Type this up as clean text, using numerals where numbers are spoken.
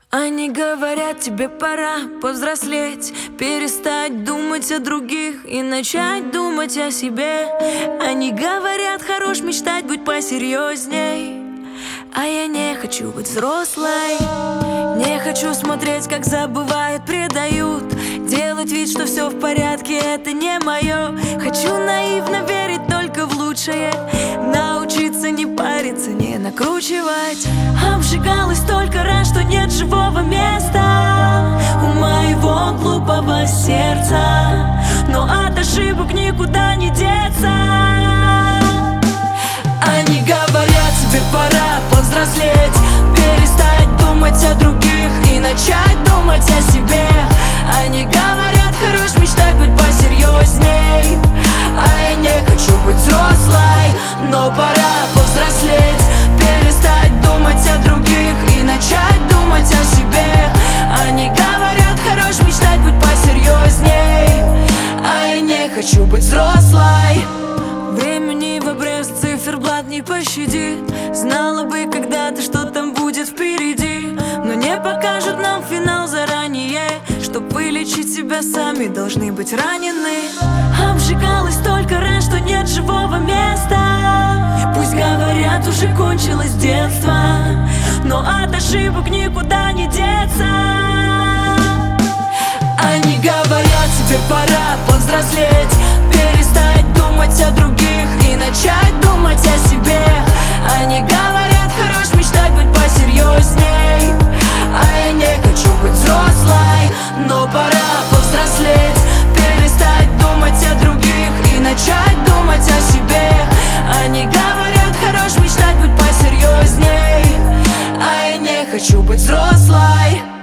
Они говорят, тебе пора повзрослеть, перестать думать о других и начать думать о себе. Они говорят, хорош мечтать, будь посерьезней. А я не хочу быть взрослой. Не хочу смотреть, как забывают, предают, делать вид, что все в порядке, это не мое. Хочу наивно верить только в лучшее, научиться не париться, не накручивать. Обжигалась только раз, что нет живого места у моего глупого сердца, но от ошибок никуда не деться. Они говорят, тебе пора повзрослеть, перестать думать о других и начать думать о себе. Они говорят, хорош мечтать, быть посерьезней. А я не хочу быть взрослой, но пора повзрослеть, перестать думать о других и начать думать о себе. Они говорят, хорош мечтать, быть посерьезней. А я не хочу быть взрослой. Времени в обрез, циферблат не пощадит. Знала бы когда-то, что там будет впереди, но не покажут нам финал заранее. Чтоб вылечить себя, сами должны быть ранены. Обжигалась только раз, что нет живого места. Пусть говорят, уже кончилось детство, но от ошибок никуда не деться. Они говорят, тебе пора повзрослеть, перестать думать о других и начать думать о себе. Они говорят, хорош мечтать, быть посерьезней. А я не хочу быть взрослой, но пора повзрослеть, перестать думать о других и начать думать о себе. Они говорят, хорош мечтать, быть посерьезней. А я не хочу быть взрослой.